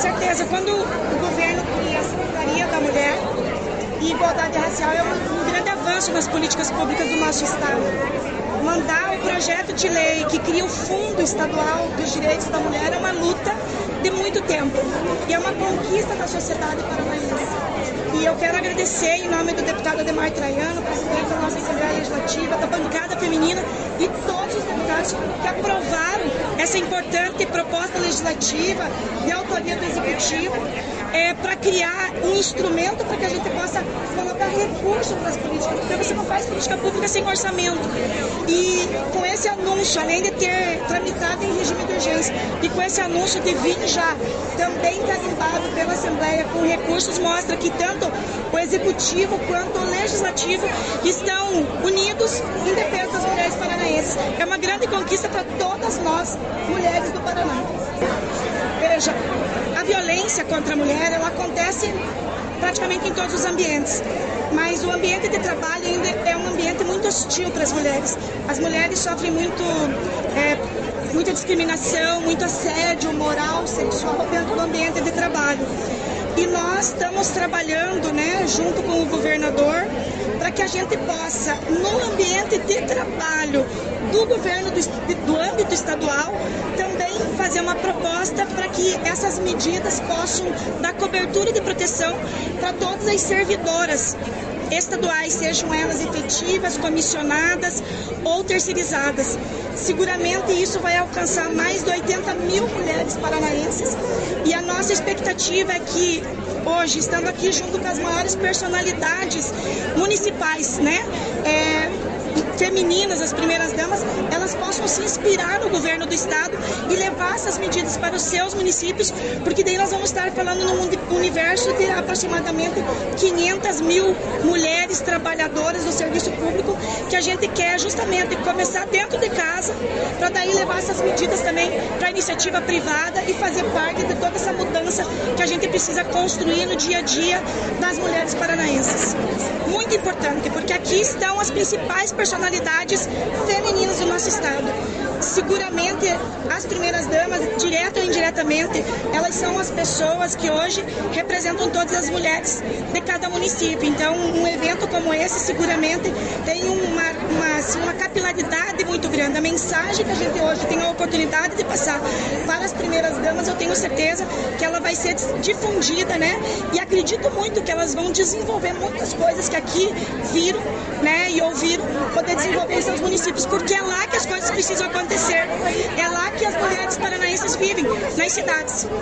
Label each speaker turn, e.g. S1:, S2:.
S1: certeza. Quando o governo cria a Secretaria da Mulher e Igualdade Racial, é um grande avanço nas políticas públicas do nosso Estado. Mandar o projeto de lei que cria o Fundo Estadual dos Direitos da Mulher é uma luta de muito tempo e é uma conquista da sociedade paranaense. E eu quero agradecer em nome do deputado Ademar Traiano, presidente da nossa Assembleia Legislativa, da bancada feminina e todos os deputados que aprovaram essa importante proposta legislativa de autoria do Executivo para criar um instrumento para que a gente possa colocar recurso para as políticas, porque você não faz política pública sem orçamento. E com esse anúncio, além de ter tramitado em regime de urgência, e com esse anúncio de vir já também carimbado pela Assembleia com recursos, mostra que tanto o Executivo quanto o Legislativo estão unidos em defesa das mulheres paranaenses. É uma grande conquista para todas nós, mulheres do Paraná. Veja, a violência contra a mulher, ela acontece praticamente em todos os ambientes, mas o ambiente de trabalho ainda é um ambiente muito hostil para as mulheres. As mulheres sofrem muita discriminação, muito assédio moral, sexual dentro do ambiente de trabalho. E nós estamos trabalhando, junto com o governador, para que a gente possa, no ambiente de trabalho do governo do âmbito estadual, também fazer uma proposta para que essas medidas possam dar cobertura de proteção para todas as servidoras estaduais, sejam elas efetivas, comissionadas ou terceirizadas. Seguramente isso vai alcançar mais de 80 mil mulheres paranaenses e a nossa expectativa é que hoje, estando aqui junto com as maiores personalidades municipais, femininas, as primeiras damas, elas possam se inspirar no governo do estado e levar essas medidas para os seus municípios, porque daí nós vamos estar falando num universo de aproximadamente 500 mil mulheres trabalhadoras do serviço público, que a gente quer justamente começar dentro de casa, para daí levar essas medidas também para a iniciativa privada e fazer parte de toda essa mudança que a gente precisa construir no dia a dia das mulheres paranaenses. Muito importante, porque aqui estão as principais personalidades femininas do nosso estado. Seguramente as primeiras damas, direta ou indiretamente, elas são as pessoas que hoje representam todas as mulheres de cada município. Então, um evento como esse seguramente tem uma capilaridade muito grande. A mensagem que a gente hoje tem a oportunidade de passar para as primeiras damas, eu tenho certeza que ela vai ser difundida, E acredito muito que elas vão desenvolver muitas coisas que aqui viram, e ouviram, poder desenvolver em seus municípios, porque é lá que as coisas precisam acontecer. É lá que as mulheres paranaenses vivem, nas cidades.